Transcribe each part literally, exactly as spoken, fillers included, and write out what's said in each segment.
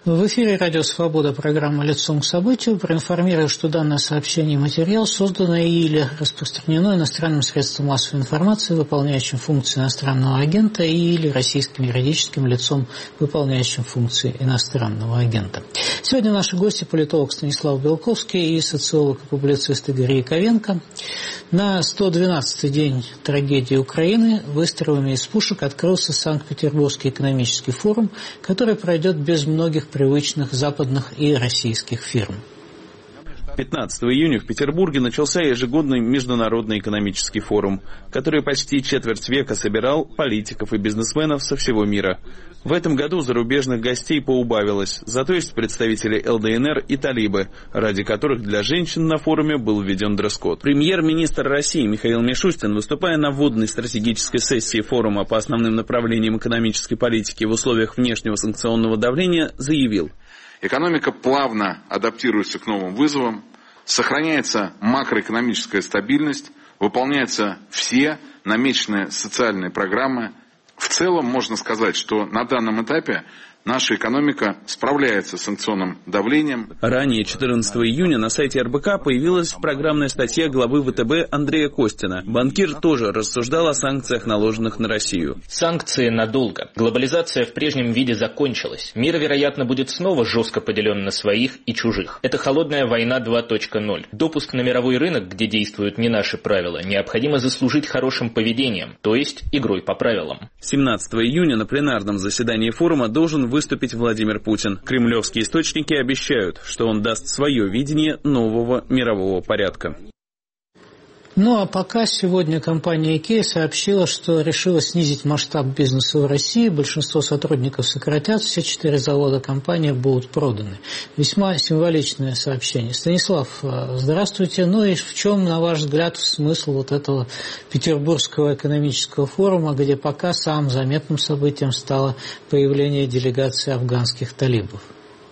В эфире «Радио Свобода», программа «Лицом к событию». Проинформирую, что данное сообщение и материал создано или распространено иностранным средством массовой информации, выполняющим функции иностранного агента, или российским юридическим лицом, выполняющим функции иностранного агента. Сегодня наши гости – политолог Станислав Белковский и социолог и публицист Игорь Яковенко. На сто двенадцатый день трагедии Украины выстрелами из пушек открылся Санкт-Петербургский экономический форум, который пройдет без многих привычных западных и российских фирм. пятнадцатого июня в Петербурге начался ежегодный международный экономический форум, который почти четверть века собирал политиков и бизнесменов со всего мира. В этом году зарубежных гостей поубавилось, зато есть представители эл дэ эн эр и талибы, ради которых для женщин на форуме был введен дресс-код. Премьер-министр России Михаил Мишустин, выступая на вводной стратегической сессии форума по основным направлениям экономической политики в условиях внешнего санкционного давления, заявил: экономика плавно адаптируется к новым вызовам, сохраняется макроэкономическая стабильность, выполняются все намеченные социальные программы. В целом можно сказать, что на данном этапе наша экономика справляется с санкционным давлением. Ранее, четырнадцатого июня, на сайте эр бэ ка появилась программная статья главы вэ тэ бэ Андрея Костина. Банкир тоже рассуждал о санкциях, наложенных на Россию. Санкции надолго. Глобализация в прежнем виде закончилась. Мир, вероятно, будет снова жестко поделен на своих и чужих. Это холодная война два точка ноль. Допуск на мировой рынок, где действуют не наши правила, необходимо заслужить хорошим поведением, то есть игрой по правилам. семнадцатого июня на пленарном заседании форума должен выступить Владимир Путин. Кремлевские источники обещают, что он даст свое видение нового мирового порядка. Ну а пока сегодня компания IKEA сообщила, что решила снизить масштаб бизнеса в России. Большинство сотрудников сократят, все четыре завода компании будут проданы. Весьма символичное сообщение. Станислав, здравствуйте. Ну и в чем, на ваш взгляд, смысл вот этого Петербургского экономического форума, где пока самым заметным событием стало появление делегации афганских талибов?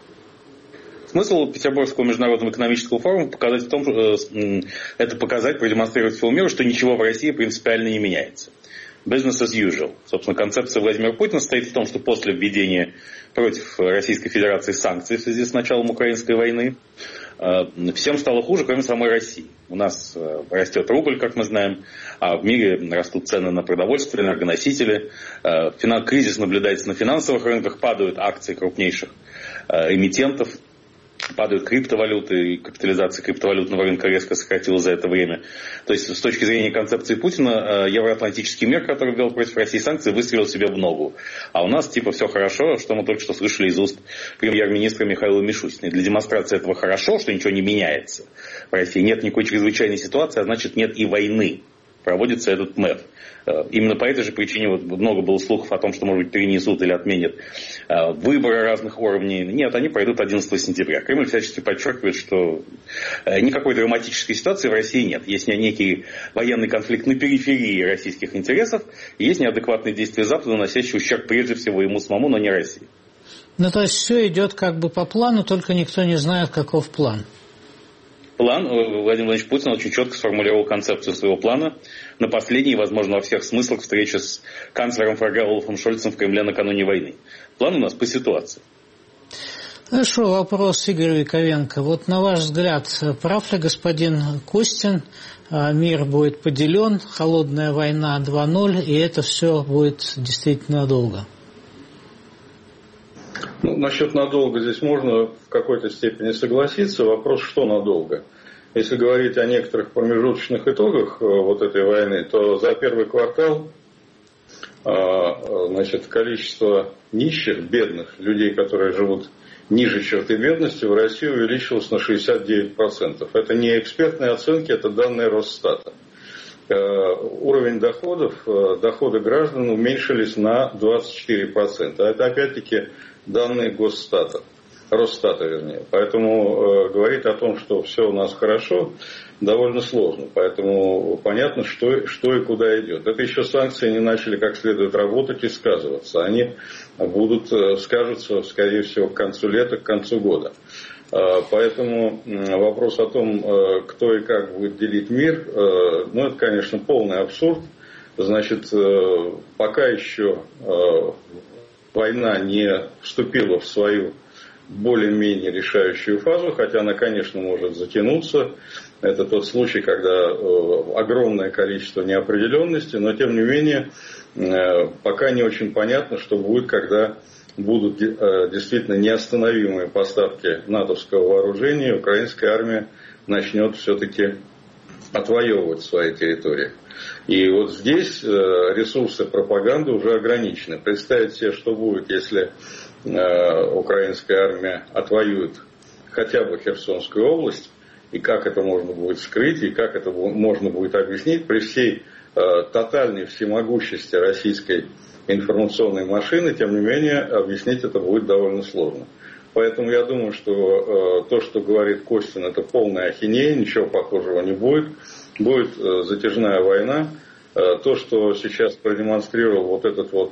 Смысл Петербургского международного экономического форума показать в том, это показать, продемонстрировать всему миру, что ничего в России принципиально не меняется. Business as usual. Собственно, концепция Владимира Путина стоит в том, что после введения против Российской Федерации санкций в связи с началом украинской войны всем стало хуже, кроме самой России. У нас растет рубль, как мы знаем, а в мире растут цены на продовольствие, энергоносители, кризис наблюдается на финансовых рынках, падают акции крупнейших эмитентов, падают криптовалюты, и капитализация криптовалютного рынка резко сократилась за это время. То есть, с точки зрения концепции Путина, евроатлантический мир, который ввел против России санкции, выстрелил себе в ногу. А у нас типа все хорошо, что мы только что слышали из уст премьер-министра Михаила Мишустина. И для демонстрации этого хорошо, что ничего не меняется в России, нет никакой чрезвычайной ситуации, а значит нет и войны. Проводится этот МЭФ. Именно по этой же причине вот много было слухов о том, что, может быть, перенесут или отменят выборы разных уровней. Нет, они пройдут одиннадцатого сентября. Кремль всячески подчеркивает, что никакой драматической ситуации в России нет. Есть некий военный конфликт на периферии российских интересов, и есть неадекватные действия Запада, наносящие ущерб прежде всего ему самому, но не России. Ну, то есть все идет как бы по плану, только никто не знает, каков план. План, Владимир Владимирович Путин очень четко сформулировал концепцию своего плана на последней, возможно, во всех смыслах встречи с канцлером ФРГ Олафом Шольцем в Кремле накануне войны. План у нас по ситуации. Хорошо, вопрос Игорю Яковенко. Вот на ваш взгляд, прав ли господин Костин, мир будет поделен, холодная война два ноль, и это все будет действительно долго? Ну, насчет надолго здесь можно в какой-то степени согласиться. Вопрос, что надолго. Если говорить о некоторых промежуточных итогах вот этой войны, то за первый квартал значит, количество нищих, бедных людей, которые живут ниже черты бедности, в России увеличилось на шестьдесят девять процентов. Это не экспертные оценки, это данные Росстата. Уровень доходов, доходы граждан уменьшились на двадцать четыре процента. Это опять-таки данные Госстата, Росстата, вернее. Поэтому э, говорить о том, что все у нас хорошо, довольно сложно. Поэтому понятно, что, что и куда идет. Это еще санкции не начали как следует работать и сказываться. Они будут э, скажутся, скорее всего, к концу лета, к концу года. Э, поэтому э, вопрос о том, э, кто и как будет делить мир, э, ну, это, конечно, полный абсурд. Значит, э, пока еще... Э, война не вступила в свою более-менее решающую фазу, хотя она, конечно, может затянуться. Это тот случай, когда огромное количество неопределенности, но тем не менее пока не очень понятно, что будет, когда будут действительно неостановимые поставки натовского вооружения, и украинская армия начнет все-таки отвоевывать свои территории. И вот здесь ресурсы пропаганды уже ограничены. Представить себе, что будет, если украинская армия отвоюет хотя бы Херсонскую область, и как это можно будет скрыть, и как это можно будет объяснить при всей тотальной всемогущести российской информационной машины, тем не менее, объяснить это будет довольно сложно. Поэтому я думаю, что то, что говорит Костин, это полная ахинея, ничего похожего не будет. Будет затяжная война. То, что сейчас продемонстрировал вот этот вот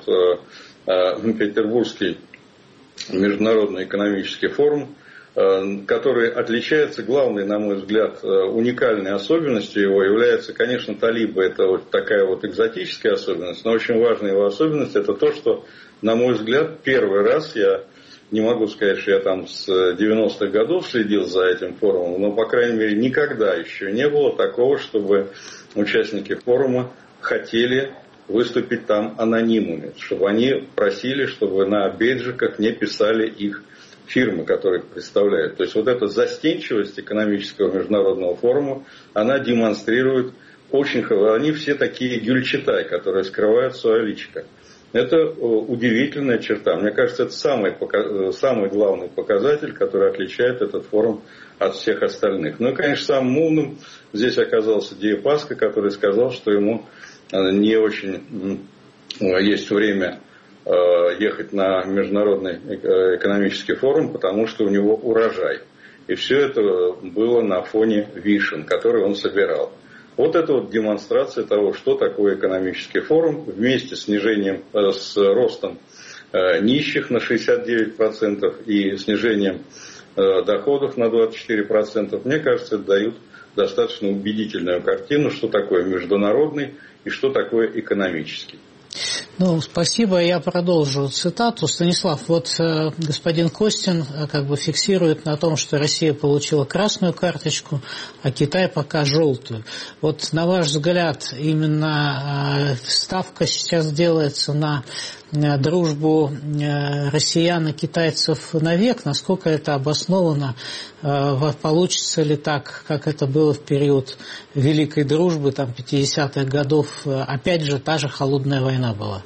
Петербургский международный экономический форум, который отличается, главной, на мой взгляд, уникальной особенностью его является, конечно, талибы, это вот такая вот экзотическая особенность, но очень важная его особенность это то, что, на мой взгляд, первый раз, я не могу сказать, что я там с девяностых годов следил за этим форумом, но, по крайней мере, никогда еще не было такого, чтобы участники форума хотели выступить там анонимными, чтобы они просили, чтобы на бейджиках не писали их фирмы, которые представляют. То есть вот эта застенчивость экономического международного форума, она демонстрирует очень хорошо. Они все такие гюльчатай, которые скрывают свое личико. Это удивительная черта. Мне кажется, это самый, самый главный показатель, который отличает этот форум от всех остальных. Ну и, конечно, самым умным здесь оказался Дерипаска, который сказал, что ему не очень есть время ехать на международный экономический форум, потому что у него урожай. И все это было на фоне вишен, которые он собирал. Вот это вот демонстрация того, что такое экономический форум, вместе с снижением, с ростом нищих на шестьдесят девять процентов и снижением доходов на двадцать четыре процента. Мне кажется, это дают достаточно убедительную картину, что такое международный и что такое экономический. Ну, спасибо. Я продолжу цитату. Станислав, вот э, господин Костин э, как бы фиксирует на том, что Россия получила красную карточку, а Китай пока желтую. Вот на ваш взгляд, именно э, ставка сейчас делается на э, дружбу э, россиян и китайцев навек. Насколько это обосновано? Э, получится ли так, как это было в период Великой дружбы, там, пятидесятых годов? Опять же, та же холодная война была.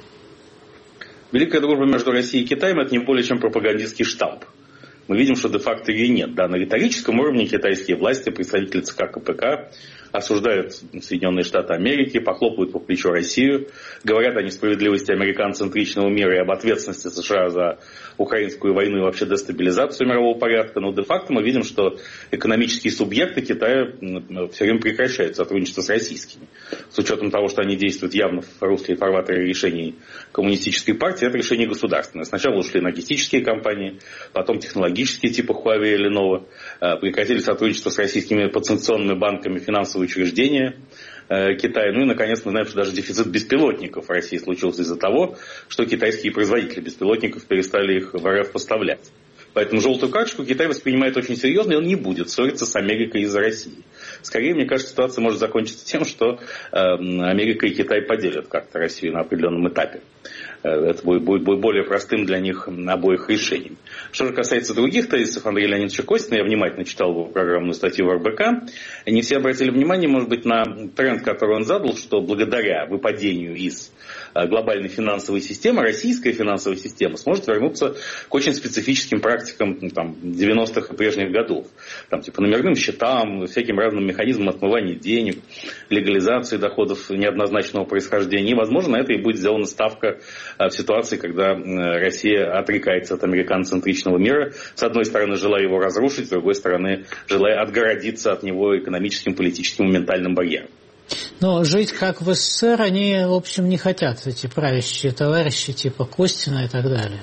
Великая дружба между Россией и Китаем – это не более чем пропагандистский штамп. Мы видим, что де-факто ее нет. Да, на риторическом уровне китайские власти, представители ЦК КПК, осуждают Соединенные Штаты Америки, похлопывают по плечу Россию, говорят о несправедливости американ-центричного мира и об ответственности США за украинскую войну и вообще дестабилизацию мирового порядка. Но де-факто мы видим, что экономические субъекты Китая все время прекращают сотрудничество с российскими. С учетом того, что они действуют явно в русской фарватере решений коммунистической партии, это решение государственное. Сначала ушли логистические компании, потом технологические типа Huawei и Lenovo, прекратили сотрудничество с российскими подсанкционными банками, финансовыми учреждения э, Китая. Ну и, наконец, мы знаем, что даже дефицит беспилотников в России случился из-за того, что китайские производители беспилотников перестали их в РФ поставлять. Поэтому желтую карточку Китай воспринимает очень серьезно, и он не будет ссориться с Америкой из-за России. Скорее, мне кажется, ситуация может закончиться тем, что э, Америка и Китай поделят как-то Россию на определенном этапе. Это будет, будет, будет более простым для них обоих решением. Что же касается других тезисов Андрея Леонидовича Костина, я внимательно читал его программную статью в эр бэ ка. Не все обратили внимание, может быть, на тренд, который он задал, что благодаря выпадению из глобальной финансовой системы, российская финансовая система сможет вернуться к очень специфическим практикам там, девяностых и прежних годов. Там, типа номерным счетам, всяким разным механизмам отмывания денег, легализации доходов неоднозначного происхождения. И, возможно, на это и будет сделана ставка в ситуации, когда Россия отрекается от американо-центричного мира, с одной стороны, желая его разрушить, с другой стороны, желая отгородиться от него экономическим, политическим и ментальным барьером. Но жить как в СССР они, в общем, не хотят, эти правящие товарищи типа Костина и так далее.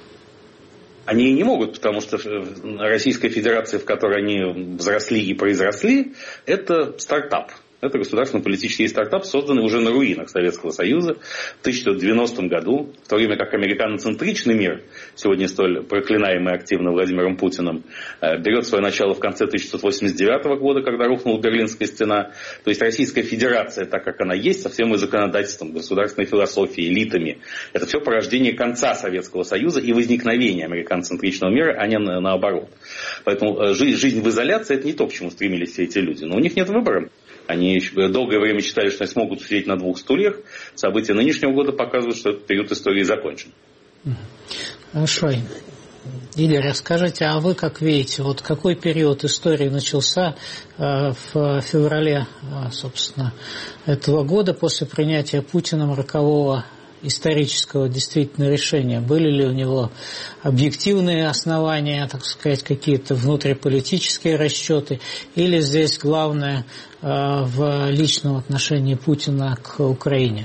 Они и не могут, потому что Российская Федерация, в которой они взросли и произросли, это стартап. Это государственно-политический стартап, созданный уже на руинах Советского Союза в тысяча девятьсот девяностом году, в то время как американоцентричный мир, сегодня столь проклинаемый активно Владимиром Путиным, берет свое начало в конце тысяча девятьсот восемьдесят девятого года, когда рухнула Берлинская стена. То есть Российская Федерация, так как она есть, со всем ее законодательством, государственной философией, элитами, это все порождение конца Советского Союза и возникновения американоцентричного мира, а не на, наоборот. Поэтому жизнь, жизнь в изоляции – это не то, к чему стремились все эти люди. Но у них нет выбора. Они долгое время считали, что они смогут сидеть на двух стульях. События нынешнего года показывают, что этот период истории закончен. Хорошо. Игорь, расскажите, а вы как видите, вот какой период истории начался э, в феврале, э, собственно, этого года после принятия Путиным рокового исторического действительно решения? Были ли у него объективные основания, так сказать, какие-то внутриполитические расчеты, или здесь главное э, в личном отношении Путина к Украине?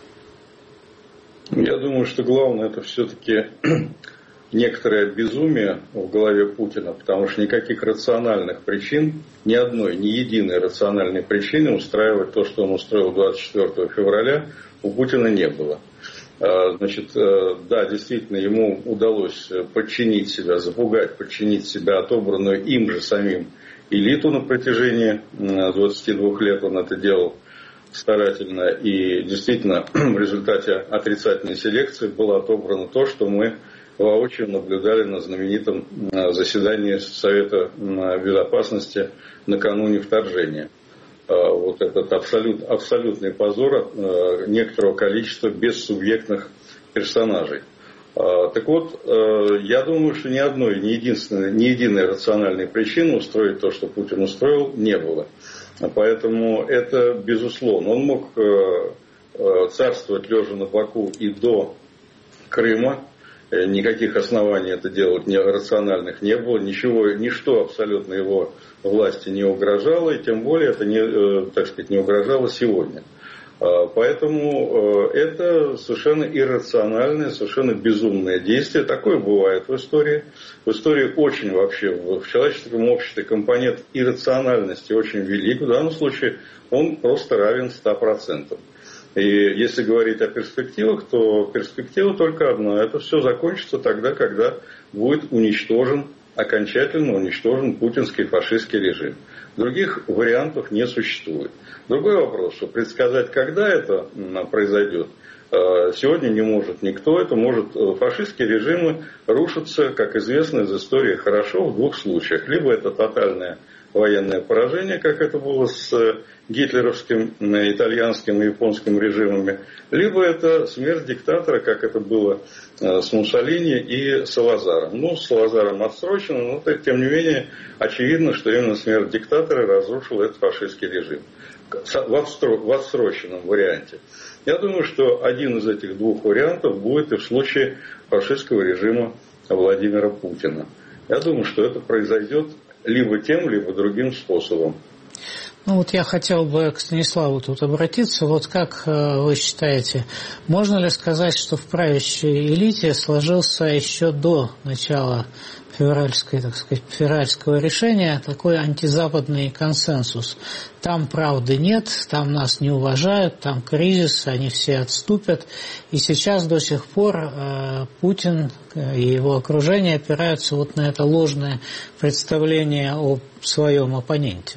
Я думаю, что главное это все-таки некоторое безумие в голове Путина, потому что никаких рациональных причин, ни одной, ни единой рациональной причины устраивать то, что он устроил двадцать четвёртого февраля, у Путина не было. Значит, да, действительно, ему удалось подчинить себя, запугать, подчинить себя отобранную им же самим элиту на протяжении двадцати двух лет. Он это делал старательно. И действительно, в результате отрицательной селекции было отобрано то, что мы воочию наблюдали на знаменитом заседании Совета Безопасности накануне вторжения. Вот этот абсолют, абсолютный позор некоторого количества бессубъектных персонажей. Так вот, я думаю, что ни одной, ни единственной, ни единой рациональной причины устроить то, что Путин устроил, не было. Поэтому это безусловно. Он мог царствовать лежа на боку и до Крыма. Никаких оснований это делать не, рациональных не было. Ничего, ничто абсолютно его власти не угрожало. И тем более это не, так сказать, не угрожало сегодня. Поэтому это совершенно иррациональное, совершенно безумное действие. Такое бывает в истории. В истории очень вообще, в человеческом обществе компонент иррациональности очень велик. В данном случае он просто равен ста процентам. И если говорить о перспективах, то перспектива только одна. Это все закончится тогда, когда будет уничтожен, окончательно уничтожен путинский фашистский режим. Других вариантов не существует. Другой вопрос, что предсказать, когда это произойдет, сегодня не может никто. Это может, фашистские режимы рушатся, как известно из истории хорошо, в двух случаях. Либо это тотальное военное поражение, как это было с гитлеровским, итальянским и японским режимами, либо это смерть диктатора, как это было с Муссолини и Салазаром. Ну, с Салазаром отсрочено, но тем не менее очевидно, что именно смерть диктатора разрушила этот фашистский режим в отсроченном варианте. Я думаю, что один из этих двух вариантов будет и в случае фашистского режима Владимира Путина. Я думаю, что это произойдет либо тем, либо другим способом. Ну вот я хотел бы к Станиславу тут обратиться. Вот как вы считаете, можно ли сказать, что в правящей элите сложился еще до начала февральской, так сказать, февральского решения такой антизападный консенсус? Там правды нет, там нас не уважают, там кризис, они все отступят. И сейчас до сих пор э, Путин и его окружение опираются вот на это ложное представление о своем оппоненте.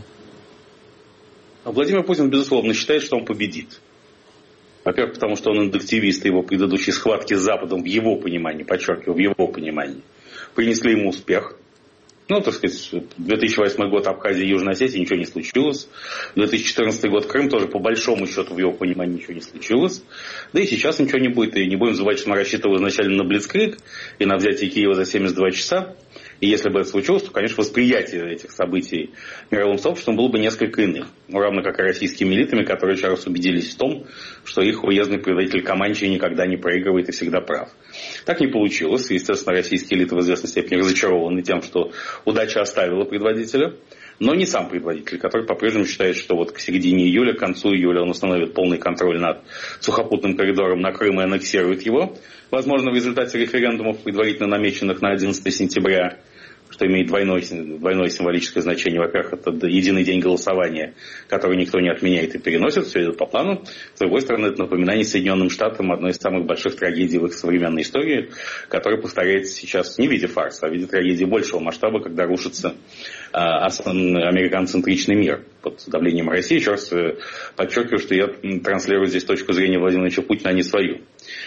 Владимир Путин, безусловно, считает, что он победит. Во-первых, потому что он индуктивист, и его предыдущие схватки с Западом в его понимании, подчеркиваю, в его понимании, принесли ему успех. Ну, так сказать, две тысячи восьмой год Абхазия и Южная Осетия, ничего не случилось. две тысячи четырнадцатый год Крым тоже, по большому счету, в его понимании ничего не случилось. Да и сейчас ничего не будет. И не будем забывать, что мы рассчитывали изначально на Блицкриг и на взятие Киева за семьдесят два часа. И если бы это случилось, то, конечно, восприятие этих событий мировым сообществом было бы несколько иным. Ну, равно как и российскими элитами, которые еще раз убедились в том, что их уездный предводитель Команчи никогда не проигрывает и всегда прав. Так не получилось. И, естественно, российские элиты в известной степени разочарованы тем, что удача оставила предводителя. Но не сам предводитель, который по-прежнему считает, что вот к середине июля, к концу июля он установит полный контроль над сухопутным коридором на Крым и аннексирует его. Возможно, в результате референдумов, предварительно намеченных на одиннадцатое сентября. что имеет двойное, двойное символическое значение. Во-первых, это единый день голосования, который никто не отменяет и переносит, все идет по плану. С другой стороны, это напоминание Соединенным Штатам одной из самых больших трагедий в их современной истории, которая повторяется сейчас не в виде фарса, а в виде трагедии большего масштаба, когда рушится а, американоцентричный мир под давлением России. Еще раз подчеркиваю, что я транслирую здесь точку зрения Владимира Владимировича Путина, а не свою.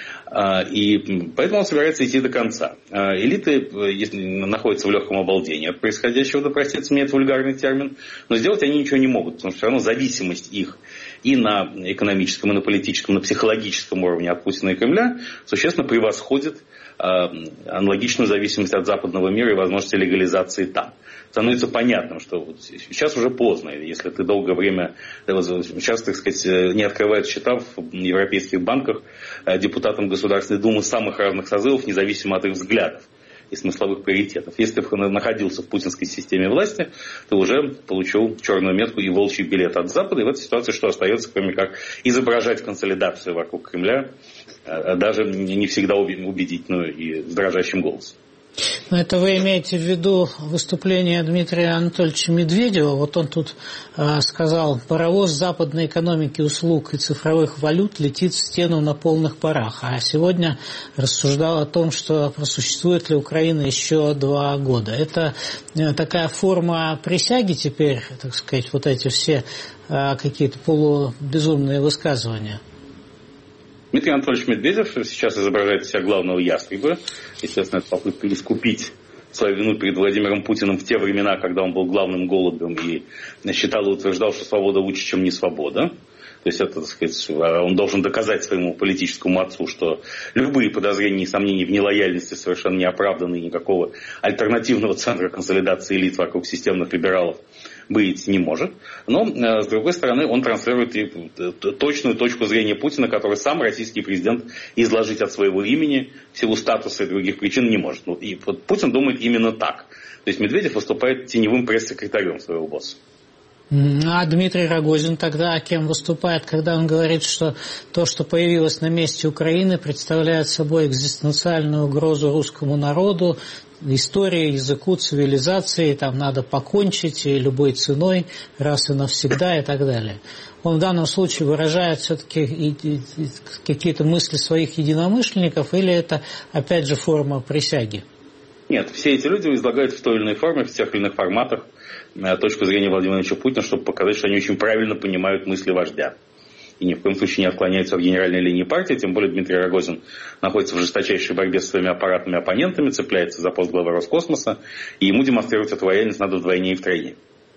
И поэтому он собирается идти до конца. Элиты если находятся в легком обалдении от происходящего, да простится мне этот вульгарный термин, но сделать они ничего не могут, потому что все равно зависимость их и на экономическом, и на политическом, и на психологическом уровне от Путина и Кремля существенно превосходит аналогичную зависимость от западного мира и возможности легализации там. Становится понятным, что вот сейчас уже поздно, если ты долгое время, сейчас, так сказать, не открывают счета в европейских банках депутатам Государственной Думы самых разных созывов, независимо от их взглядов и смысловых приоритетов. Если ты находился в путинской системе власти, ты уже получил черную метку и волчий билет от Запада, и в этой ситуации что остается, кроме как изображать консолидацию вокруг Кремля, даже не всегда убедительную и с дрожащим голосом. Но это вы имеете в виду выступление Дмитрия Анатольевича Медведева. Вот он тут э, сказал: паровоз западной экономики, услуг и цифровых валют летит в стену на полных парах. А сегодня рассуждал о том, что просуществует ли Украина еще два года. Это э, такая форма присяги теперь, так сказать, вот эти все э, какие-то полубезумные высказывания. Дмитрий Анатольевич Медведев сейчас изображает себя главного ястреба. Естественно, это попытка искупить свою вину перед Владимиром Путиным в те времена, когда он был главным голубем и считал и утверждал, что свобода лучше, чем не свобода. То есть это, так сказать, он должен доказать своему политическому отцу, что любые подозрения и сомнения в нелояльности совершенно не оправданы, и никакого альтернативного центра консолидации элит вокруг системных либералов быть не может. Но, с другой стороны, он транслирует и точную точку зрения Путина, которую сам российский президент изложить от своего имени в силу статуса и других причин не может. И вот Путин думает именно так. То есть Медведев выступает теневым пресс-секретарем своего босса. А Дмитрий Рогозин тогда кем выступает, когда он говорит, что то, что появилось на месте Украины, представляет собой экзистенциальную угрозу русскому народу, истории, языку, цивилизации, там надо покончить и любой ценой, раз и навсегда и так далее. Он в данном случае выражает все-таки и, и, и какие-то мысли своих единомышленников, или это опять же форма присяги? Нет, все эти люди излагают в той или иной форме, в тех или иных форматах точку зрения Владимира Владимировича Путина, чтобы показать, что они очень правильно понимают мысли вождя. И ни в коем случае не отклоняются от генеральной линии партии, тем более Дмитрий Рогозин находится в жесточайшей борьбе с своими аппаратными оппонентами, цепляется за пост главы Роскосмоса, и ему демонстрировать эту лояльность надо вдвойне и втройне.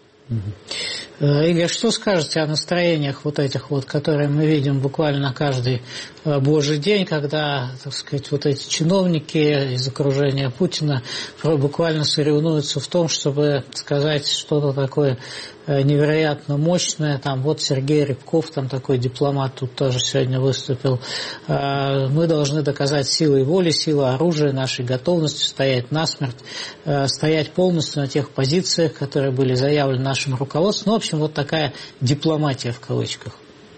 Игорь, что скажете о настроениях вот этих вот, которые мы видим буквально каждый божий день, когда, так сказать, вот эти чиновники из окружения Путина буквально соревнуются в том, чтобы сказать что-то такое невероятно мощное. Там вот Сергей Рябков, там такой дипломат, тут тоже сегодня выступил. Мы должны доказать силой воли, силой оружия, нашей готовностью стоять насмерть, стоять полностью на тех позициях, которые были заявлены нашим руководством. Ну, в общем, вот такая дипломатия в кавычках.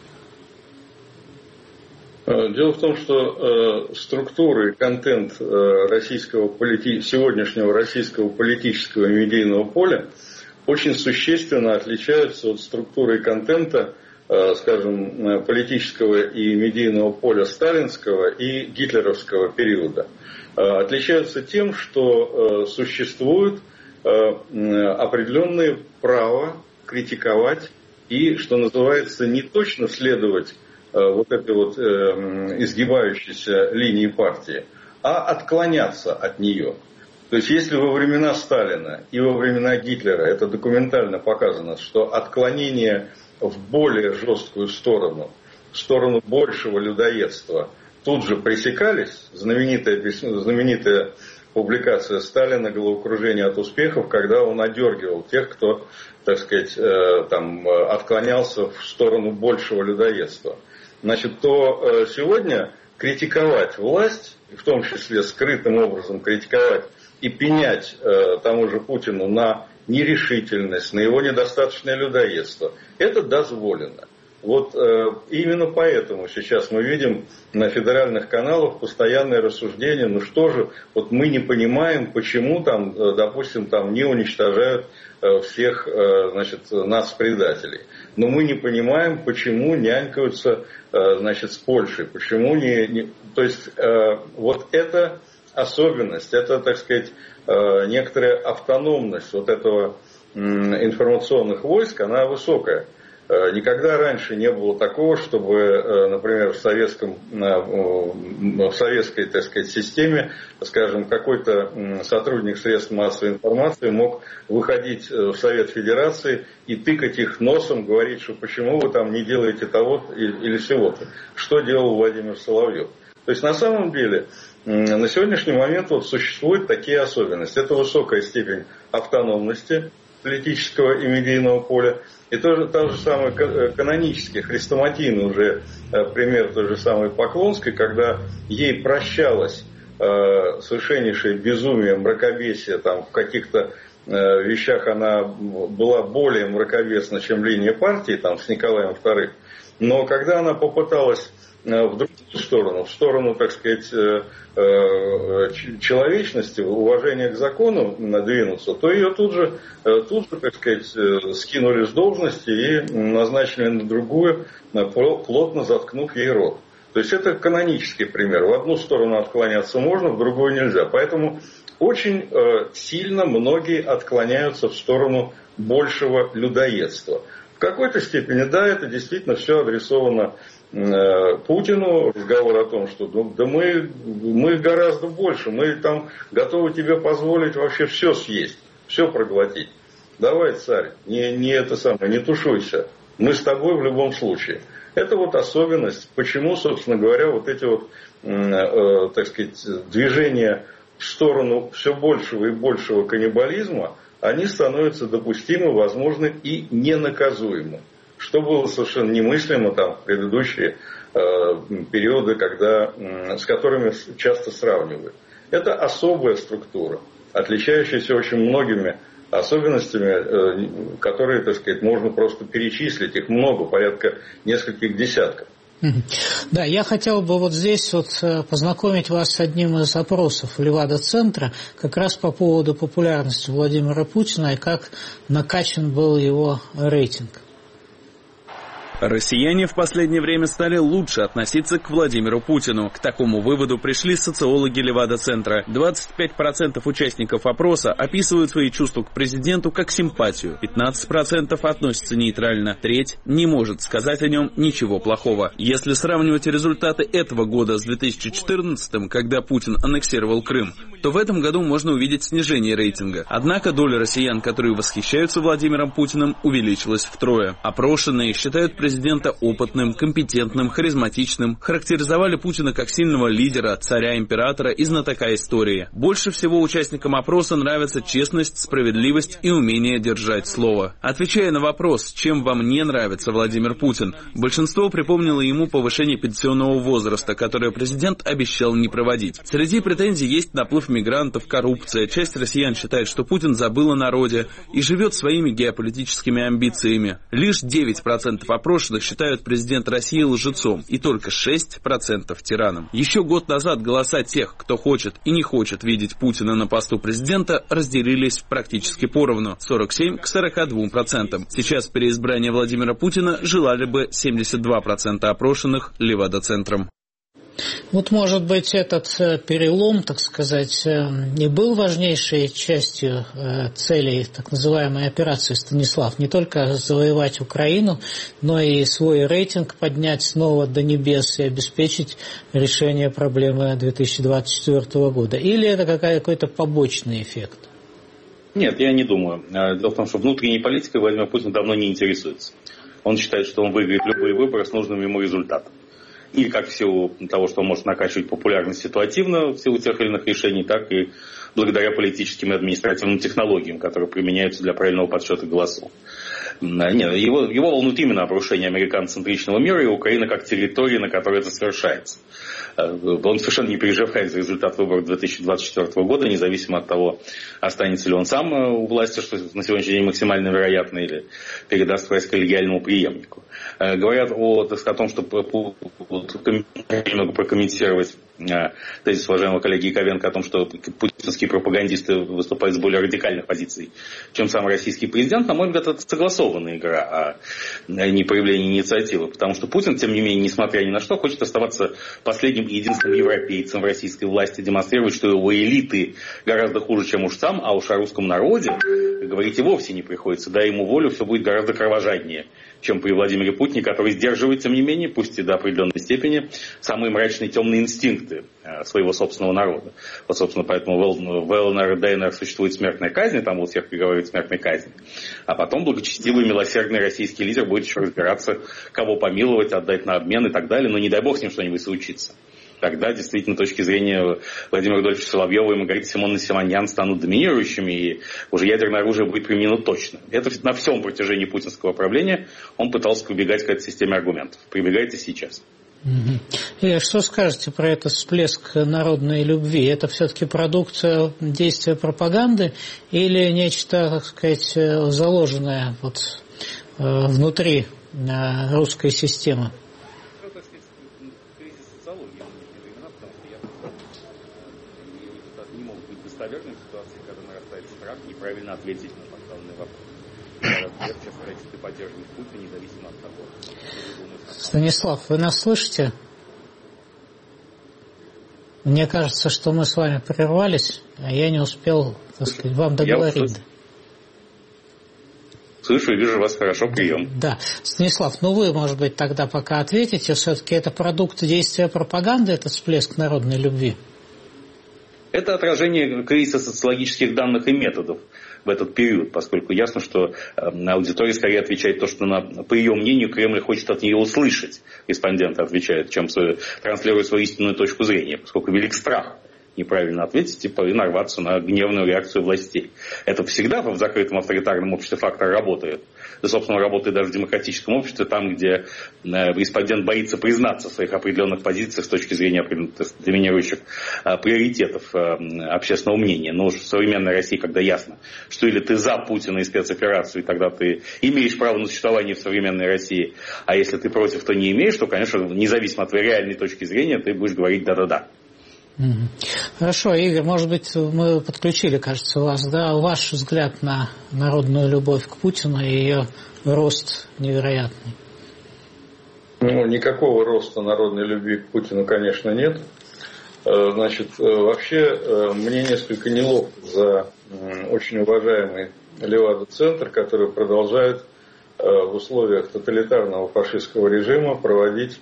Дело в том, что э, структура и контент э, российского полити... сегодняшнего российского политического и медийного поля очень существенно отличаются от структуры и контента, э, скажем, политического и медийного поля сталинского и гитлеровского периода. Э, отличаются тем, что э, существует э, определенное право критиковать и, что называется, не точно следовать вот этой вот э, изгибающейся линии партии, а отклоняться от нее. То есть, если во времена Сталина и во времена Гитлера это документально показано, что отклонение в более жесткую сторону, в сторону большего людоедства, тут же пресекались, знаменитая, знаменитая публикация Сталина «Головокружение от успехов», когда он одергивал тех, кто, так сказать, э, там, отклонялся в сторону большего людоедства. Значит, то сегодня критиковать власть, в том числе скрытым образом критиковать и пенять э, тому же Путину на нерешительность, на его недостаточное людоедство, это дозволено. Вот э, именно поэтому сейчас мы видим на федеральных каналах постоянное рассуждение, ну что же, вот мы не понимаем, почему там, э, допустим, там не уничтожают э, всех, э, значит, нас-предателей. Но мы не понимаем, почему нянькаются, э, значит, с Польшей, почему не... не... То есть э, вот эта особенность, это, так сказать, э, некоторая автономность вот этого э, информационных войск, она высокая. Никогда раньше не было такого, чтобы, например, в, советском, в советской, так сказать, системе, скажем, какой-то сотрудник средств массовой информации мог выходить в Совет Федерации и тыкать их носом, говорить, что почему вы там не делаете того или сего-то. Что делал Владимир Соловьев. То есть на самом деле на сегодняшний момент вот существуют такие особенности. Это высокая степень автономности политического и медийного поля. И тоже, тот же самый канонический, хрестоматийный уже пример той же самой Поклонской, когда ей прощалось э, совершеннейшее безумие, мракобесие, там в каких-то э, вещах она была более мракобесна, чем линия партии, там с Николаем вторым. Но когда она попыталась в другую сторону, в сторону, так сказать, человечности, уважения к закону надвинуться, то ее тут же, тут же, так сказать, скинули с должности и назначили на другую, плотно заткнув ей рот. То есть это канонический пример. В одну сторону отклоняться можно, в другую нельзя. Поэтому очень сильно многие отклоняются в сторону большего людоедства. В какой-то степени, да, это действительно все адресовано Путину, разговор о том, что ну, да мы, мы гораздо больше, мы там готовы тебе позволить вообще все съесть, все проглотить. Давай, царь, не, не это самое, не тушуйся, мы с тобой в любом случае. Это вот особенность, почему, собственно говоря, вот эти вот, э, так сказать, движения в сторону все большего и большего каннибализма, они становятся допустимы, возможны и ненаказуемы. Что было совершенно немыслимо там, в предыдущие э, периоды, когда, э, с которыми часто сравнивают. Это особая структура, отличающаяся очень многими особенностями, э, которые, так сказать, можно просто перечислить. Их много, порядка нескольких десятков. Да, я хотел бы вот здесь вот познакомить вас с одним из опросов Левада-центра как раз по поводу популярности Владимира Путина и как накачан был его рейтинг. Россияне в последнее время стали лучше относиться к Владимиру Путину. К такому выводу пришли социологи Левада-центра. двадцать пять процентов участников опроса описывают свои чувства к президенту как симпатию. пятнадцать процентов относятся нейтрально. Треть не может сказать о нем ничего плохого. Если сравнивать результаты этого года с две тысячи четырнадцатым, когда Путин аннексировал Крым, то в этом году можно увидеть снижение рейтинга. Однако доля россиян, которые восхищаются Владимиром Путиным, увеличилась втрое. Опрошенные считают президента опытным, компетентным, харизматичным, характеризовали Путина как сильного лидера, царя-императора и знатока истории. Больше всего участникам опроса нравится честность, справедливость и умение держать слово. Отвечая на вопрос, чем вам не нравится Владимир Путин, большинство припомнило ему повышение пенсионного возраста, которое президент обещал не проводить. Среди претензий есть наплыв мигрантов, коррупция. Часть россиян считает, что Путин забыл о народе и живет своими геополитическими амбициями. Лишь девять процентов опрошенных считают президента России лжецом и только шесть процентов тираном. Еще год назад голоса тех, кто хочет и не хочет видеть Путина на посту президента, разделились практически поровну – сорок семь к сорока двум процентам. Сейчас переизбрания Владимира Путина желали бы семьдесят два процента опрошенных Левада-центром. Вот, может быть, этот перелом, так сказать, и был важнейшей частью целей так называемой операции «Станислав». Не только завоевать Украину, но и свой рейтинг поднять снова до небес и обеспечить решение проблемы две тысячи двадцать четвёртого года. Или это какой-то побочный эффект? Нет, я не думаю. Дело в том, что внутренней политикой Владимир Путин давно не интересуется. Он считает, что он выиграет любые выборы с нужным ему результатом. И как в силу того, что он может накачивать популярность ситуативно в силу тех или иных решений, так и благодаря политическим и административным технологиям, которые применяются для правильного подсчета голосов. Нет, его, его волнует именно обрушение американоцентричного мира и Украина как территории, на которой это совершается. Он совершенно не переживает за результат выборов две тысячи двадцать четвёртого года, независимо от того, останется ли он сам у власти, что на сегодняшний день максимально вероятно, или передаст власть коллегиальному преемнику. Говорят о, о том, что немного прокомментировать тезис уважаемого коллеги Яковенко о том, что путинские пропагандисты выступают с более радикальных позиций, чем сам российский президент. На мой взгляд, это согласованная игра, а не проявление инициативы. Потому что Путин, тем не менее, несмотря ни на что, хочет оставаться последним и единственным европейцем в российской власти, демонстрировать, что его элиты гораздо хуже, чем уж сам, а уж о русском народе говорить и вовсе не приходится. Дай ему волю, все будет гораздо кровожаднее, чем при Владимире Путине, который сдерживает, тем не менее, пусть и до определенной степени, самые мрачные темные инстинкты своего собственного народа. Вот, собственно, поэтому в ЛНР и ДНР существует смертная казнь, там у всех приговорят смертной казни. А потом благочестивый, милосердный российский лидер будет еще разбираться, кого помиловать, отдать на обмен и так далее. Но не дай бог с ним что-нибудь случится. Тогда, действительно, с точки зрения Владимира Рудольфовича Соловьева и Маргариты Симоновны Симоньян станут доминирующими, и уже ядерное оружие будет применено точно. Это на всем протяжении путинского правления он пытался прибегать к этой системе аргументов. Прибегает и сейчас. И что скажете про этот всплеск народной любви? Это все-таки продукт действия пропаганды или нечто, так сказать, заложенное вот внутри русской системы? Достоверной ситуации, когда нарастает страх, неправильно ответить на поставленный вопрос. Ответ, сейчас сказать, что ты поддерживаешь Путина, независимо от того, что ты думаешь. Станислав, вы нас слышите? Мне кажется, что мы с вами прервались, а я не успел, так сказать, вам договорить. Слышу и вижу вас хорошо, прием. Да. Станислав, ну вы, может быть, тогда пока ответите, все-таки это продукт действия пропаганды, этот всплеск народной любви? Это отражение кризиса социологических данных и методов в этот период, поскольку ясно, что аудитория скорее отвечает то, что, на, по ее мнению, Кремль хочет от нее услышать. Респонденты отвечают, чем транслируют свою истинную точку зрения, поскольку велик страх неправильно ответить и нарваться на гневную реакцию властей. Это всегда в закрытом авторитарном обществе фактор работает. Да, собственно, работает даже в демократическом обществе, там, где респондент боится признаться в своих определенных позициях с точки зрения доминирующих приоритетов общественного мнения. Но уж в современной России, когда ясно, что или ты за Путина и спецоперацию, и тогда ты имеешь право на существование в современной России, а если ты против, то не имеешь, то, конечно, независимо от твоей реальной точки зрения, ты будешь говорить «да-да-да». Хорошо, Игорь, может быть, мы подключили, кажется, вас, да, ваш взгляд на народную любовь к Путину и ее рост невероятный. Ну, никакого роста народной любви к Путину, конечно, нет. Значит, вообще, мне несколько неловко за очень уважаемый Левада-центр, который продолжает в условиях тоталитарного фашистского режима проводить,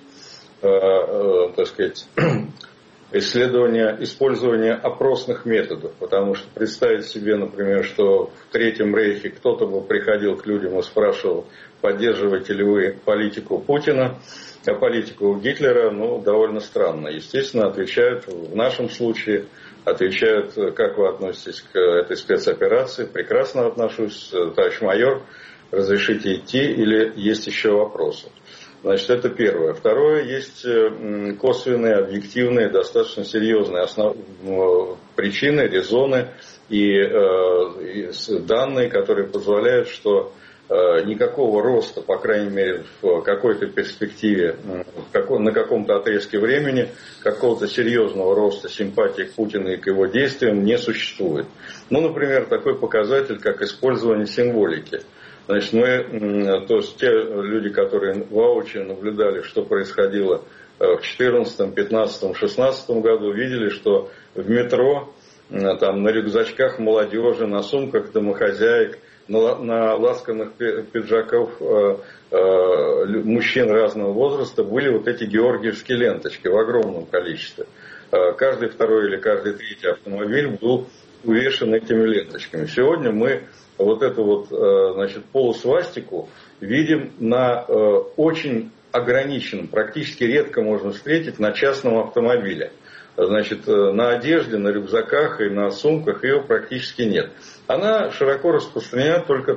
так сказать, исследования, использование опросных методов, потому что представить себе, например, что в Третьем Рейхе кто-то бы приходил к людям и спрашивал, поддерживаете ли вы политику Путина, а политику Гитлера, ну, довольно странно. Естественно, отвечают, в нашем случае, отвечают, как вы относитесь к этой спецоперации, прекрасно отношусь, товарищ майор, разрешите идти или есть еще вопросы. Значит, это первое. Второе, есть косвенные, объективные, достаточно серьезные основ... причины, резоны и, и данные, которые позволяют, что никакого роста, по крайней мере, в какой-то перспективе, на каком-то отрезке времени, какого-то серьезного роста симпатии к Путину и к его действиям не существует. Ну, например, такой показатель, как использование символики. Значит, мы, то есть те люди, которые воочию наблюдали, что происходило в четырнадцатом, пятнадцатом, шестнадцатом году, видели, что в метро, там, на рюкзачках молодежи, на сумках домохозяек, на, на ласканных пиджаках э, э, мужчин разного возраста были вот эти георгиевские ленточки в огромном количестве. Э, каждый второй или каждый третий автомобиль был увешан этими ленточками. Сегодня мы вот эту вот, значит, полусвастику видим на очень ограниченном, практически редко можно встретить на частном автомобиле. Значит, на одежде, на рюкзаках и на сумках ее практически нет. Она широко распространена только так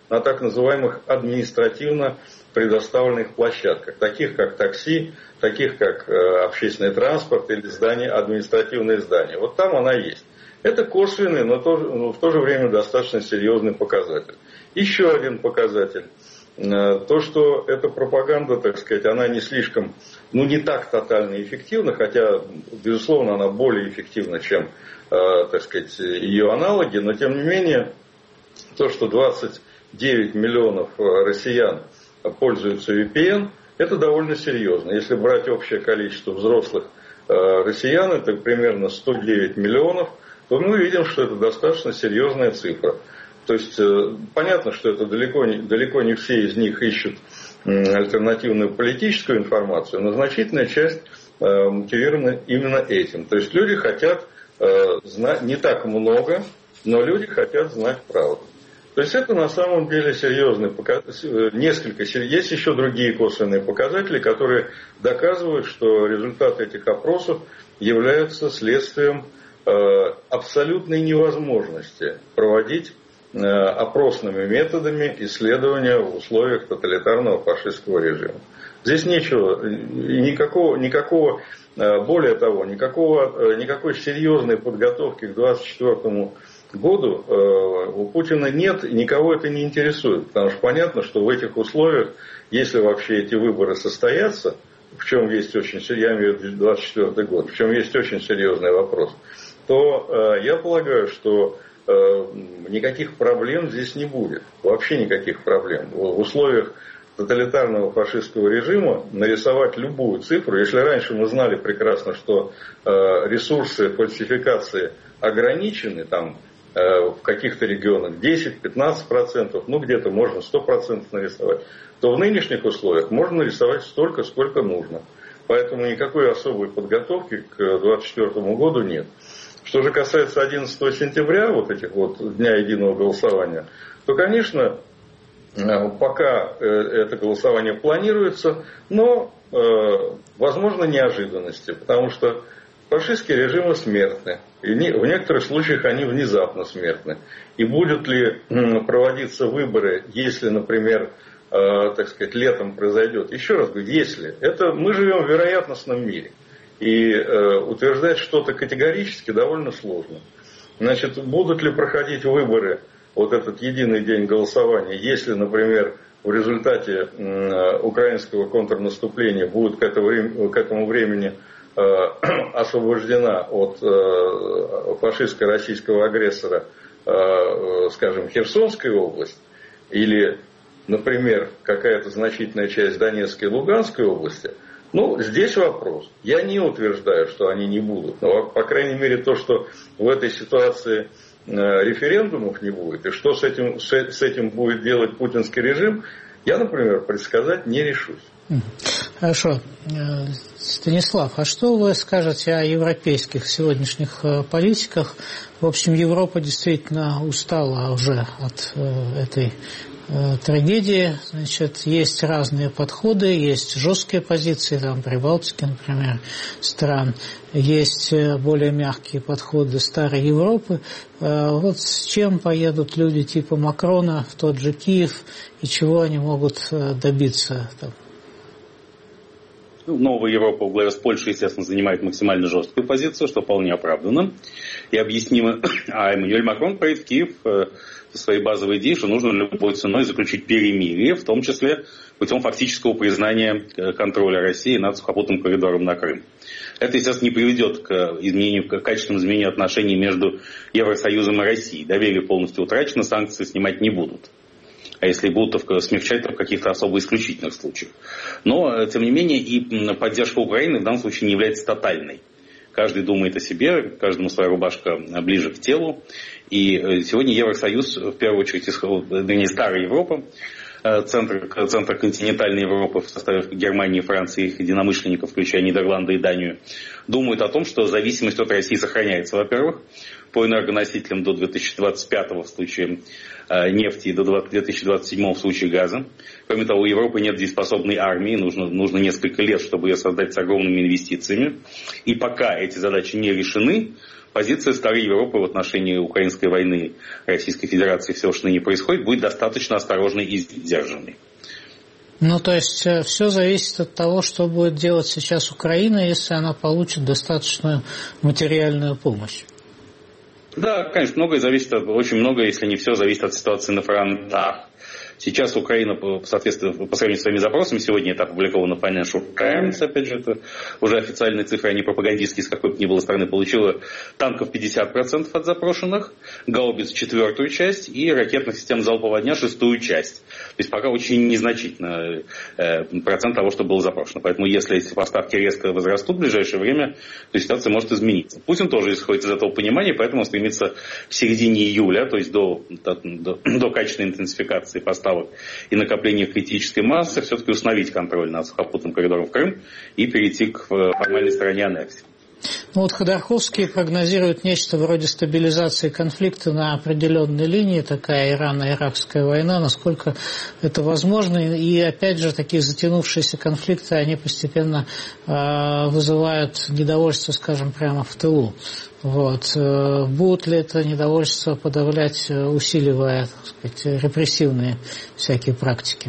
на так называемых административно предоставленных площадках, таких как такси, таких как общественный транспорт или здания, административные здания. Вот там она есть. Это косвенный, но тоже, но в то же время достаточно серьезный показатель. Еще один показатель. То, что эта пропаганда, так сказать, она не слишком, ну не так тотально эффективна, хотя, безусловно, она более эффективна, чем, так сказать, ее аналоги, но тем не менее, то, что двадцать девять миллионов россиян пользуются ви пи эн, это довольно серьезно. Если брать общее количество взрослых россиян, это примерно сто девять миллионов, то мы видим, что это достаточно серьезная цифра. То есть понятно, что это далеко не, далеко не все из них ищут альтернативную политическую информацию, но значительная часть мотивирована именно этим. То есть люди хотят знать не так много, но люди хотят знать правду. То есть это на самом деле серьезный показатель. Несколько, есть еще другие косвенные показатели, которые доказывают, что результаты этих опросов являются следствием абсолютной невозможности проводить опросными методами исследования в условиях тоталитарного фашистского режима. Здесь нечего, никакого, никакого более того, никакого, никакой серьезной подготовки к двадцать четвёртому году у Путина нет, и никого это не интересует. Потому что понятно, что в этих условиях, если вообще эти выборы состоятся, в чем есть очень, я имею в виду двадцать четвёртый год, в чем есть очень серьезный вопрос, то я полагаю, что никаких проблем здесь не будет. Вообще никаких проблем. В условиях тоталитарного фашистского режима нарисовать любую цифру, если раньше мы знали прекрасно, что ресурсы фальсификации ограничены, там в каких-то регионах десять-пятнадцать процентов, ну где-то можно сто процентов нарисовать, то в нынешних условиях можно нарисовать столько, сколько нужно. Поэтому никакой особой подготовки к двадцать четвёртому году нет. Что же касается одиннадцатого сентября, вот этих вот Дня единого голосования, то, конечно, пока это голосование планируется, но возможно неожиданности, потому что фашистские режимы смертны, и в некоторых случаях они внезапно смертны. И будут ли проводиться выборы, если, например, так сказать, летом произойдет, еще раз говорю, если, это мы живем в вероятностном мире. И э, утверждать что-то категорически довольно сложно. Значит, будут ли проходить выборы, вот этот единый день голосования, если, например, в результате э, украинского контрнаступления будет к этому, к этому времени э, освобождена от э, фашистско-российского агрессора, э, скажем, Херсонская область, или, например, какая-то значительная часть Донецкой и Луганской области, ну, здесь вопрос. Я не утверждаю, что они не будут. Но, по крайней мере, то, что в этой ситуации референдумов не будет, и что с этим, с этим будет делать путинский режим, я, например, предсказать не решусь. Хорошо. Станислав, а что вы скажете о европейских сегодняшних политиках? В общем, Европа действительно устала уже от этой трагедии. Значит, есть разные подходы, есть жесткие позиции, там, Прибалтики, например, стран, есть более мягкие подходы старой Европы. Вот с чем поедут люди типа Макрона в тот же Киев, и чего они могут добиться там? Новая Европа в главе с Польшей, естественно, занимает максимально жесткую позицию, что вполне оправдано и объяснимо. А Эммануэль Макрон поедет в Киев со своей базовой идеей, что нужно любой ценой заключить перемирие, в том числе путем фактического признания контроля России над сухопутным коридором на Крым. Это, естественно, не приведет к изменению, к качественному изменению отношений между Евросоюзом и Россией. Доверие полностью утрачено, санкции снимать не будут. А если будут, то смягчать, то в каких-то особо исключительных случаях. Но, тем не менее, и поддержка Украины в данном случае не является тотальной. Каждый думает о себе, каждому своя рубашка ближе к телу. И сегодня Евросоюз, в первую очередь, вернее, старая Европа, центр, центр континентальной Европы в составе Германии, Франции и их единомышленников, включая Нидерланды и Данию, думают о том, что зависимость от России сохраняется, во-первых. по энергоносителям до две тысячи двадцать пятого в случае нефти и до две тысячи двадцать седьмого в случае газа. Кроме того, у Европы нет дееспособной армии, нужно, нужно несколько лет, чтобы ее создать с огромными инвестициями. И пока эти задачи не решены, позиция старой Европы в отношении украинской войны, Российской Федерации, всего, что ныне происходит, будет достаточно осторожной и сдержанной. Ну, то есть, все зависит от того, что будет делать сейчас Украина, если она получит достаточную материальную помощь. Да, конечно, многое зависит, от, очень многое, если не все, зависит от ситуации на фронтах. Сейчас Украина, по, по сравнению с своими запросами, сегодня это опубликовано в Financial Times, опять же, это уже официальные цифры, а не пропагандистские, с какой бы ни было стороны, получила танков пятьдесят процентов от запрошенных, гаубиц четвертую часть и ракетных систем залпового огня шестую часть. То есть пока очень незначительно э, процент того, что было запрошено. Поэтому если эти поставки резко возрастут в ближайшее время, то ситуация может измениться. Путин тоже исходит из этого понимания, поэтому стремится в середине июля, то есть до, до, до, до качественной интенсификации поставок и накопления критической массы, все-таки установить контроль над сухопутным коридором в Крым и перейти к формальной стороне аннексии. Ну вот Ходорковский прогнозирует нечто вроде стабилизации конфликта на определенной линии, такая Ирано-Иракская война, насколько это возможно. И опять же, такие затянувшиеся конфликты, они постепенно э, вызывают недовольство, скажем, прямо в тылу. Вот. Будут ли это недовольство подавлять, усиливая, так сказать, репрессивные всякие практики?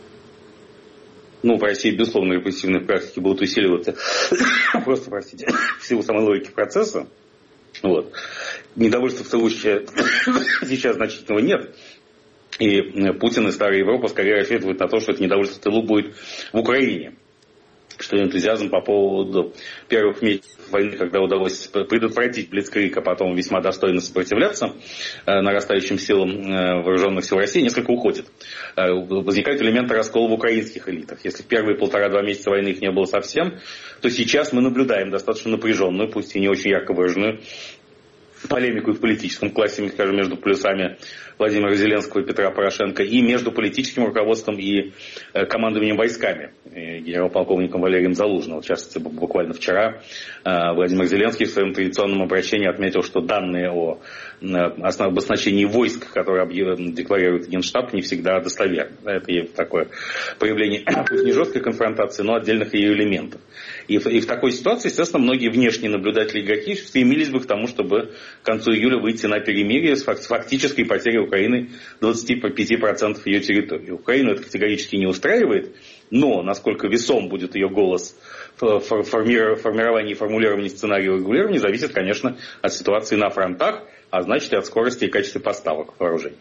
Ну, в России, безусловно, репрессивные практики будут усиливаться просто, простите, в силу самой логики процесса. Вот. Недовольства в тылу сейчас, сейчас значительного нет. И Путин и старая Европа скорее рассчитывают на то, что это недовольство в тылу будет в Украине. Что энтузиазм по поводу первых месяцев войны, когда удалось предотвратить блицкриг, а потом весьма достойно сопротивляться э, нарастающим силам э, вооруженных сил России, несколько уходит. Э, возникают элементы раскола в украинских элитах. Если в первые полтора-два месяца войны их не было совсем, то сейчас мы наблюдаем достаточно напряженную, пусть и не очень ярко выраженную, полемику и в политическом классе, скажем, между плюсами Владимира Зеленского и Петра Порошенко, и между политическим руководством и э, командованием войсками, э, генерал-полковником Валерием Залужным. В частности, буквально вчера э, Владимир Зеленский в своем традиционном обращении отметил, что данные о э, об оснащении войск, которые объяв... декларирует Генштаб, не всегда достоверны. Это такое проявление, пусть не жесткой конфронтации, но отдельных ее элементов. И в, и в такой ситуации, естественно, многие внешние наблюдатели игроки стремились бы к тому, чтобы к концу июля выйти на перемирие с фактической потерей Украины двадцать пять процентов ее территории. Украину это категорически не устраивает, но насколько весом будет ее голос в формировании и формулировании сценария регулирования, зависит, конечно, от ситуации на фронтах, а значит и от скорости и качества поставок вооружений.